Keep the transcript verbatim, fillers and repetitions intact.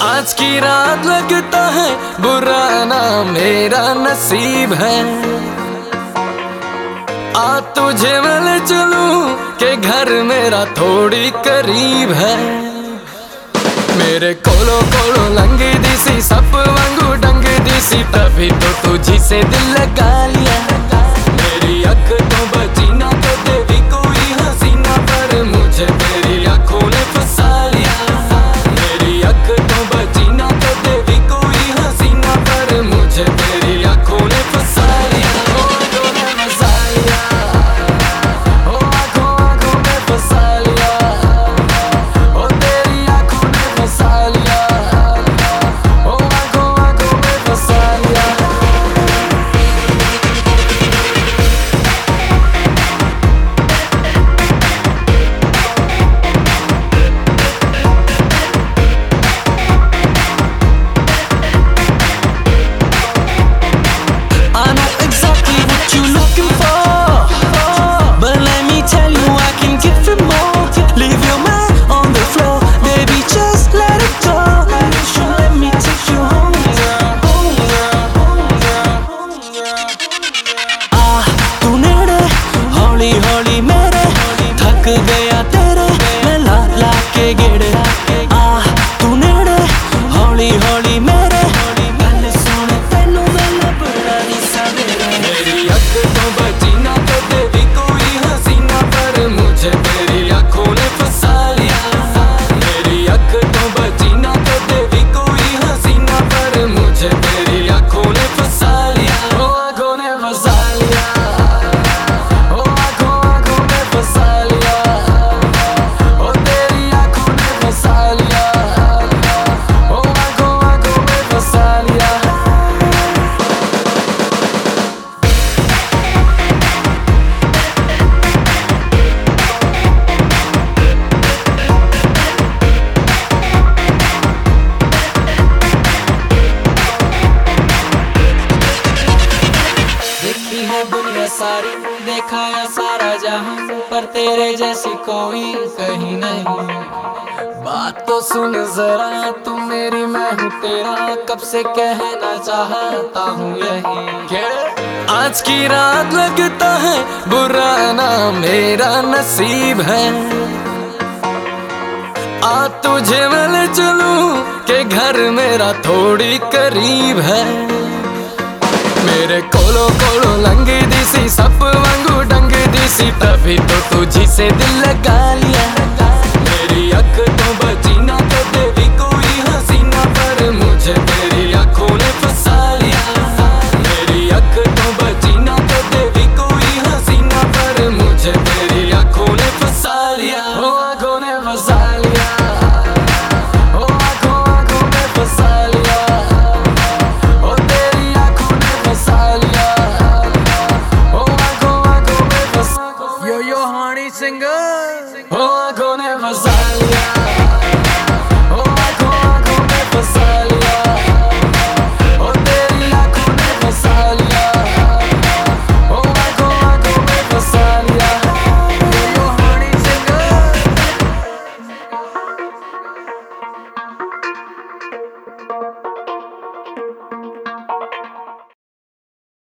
आज की रात लगता है बुरा ना मेरा नसीब है। आ तुझे मैं चलूं के घर मेरा थोड़ी करीब है। मेरे कोलो कोलो लंगी दिसी सप वांगू डंग दिसी तभी तो तुझी से दिल लगा लिया। मेरी अख तो बची ना कदे भी कोई हसीना पर मुझे तेरी आंखों ने फंसा लिया। मेरी अख तो बची ना कदे भी कोई हसीना पर मुझे तेरी आंखों ने फंसा लिया। ओ आंखों ने फंसा लिया, ओ आंखों आंखों ने फंसा लिया, ओ तेरी आंखों ने फंसा लिया, ओ आंखों आंखों ने फंसा लिया। हौली मेरे थक गया तेरे मैं ला ला के गेड़े। आ तू नेड़े हौली हौली मेरे गल सुन तेनू मैं बड़ा ही सवेरे। मेरी अख तो बची ना कदे भी कोई हसीना पर मुझे तेरी आंखों ने फंसा लिया। मेरी अख तो बची ना कदे भी कोई हसीना पर मुझे तेरी आंखों ने फंसा लिया। ओ आंखों ने फंसा लिया, दुनिया सारी देखा या सारा जहां पर तेरे जैसी कोई कहीं नहीं। बात तो सुन जरा तू मेरी मैं हूँ तेरा कब से कहना चाहता हूँ यही। आज की रात लगता है बुरा ना मेरा नसीब है। आ तुझे मैं चलूं के घर मेरा थोड़ी करीब है। मेरे कोलो कोलो लंगी दिसी सप वांगू डंग दिसी तभी तो तुझी से दिल लगा लिया। मेरी अख तो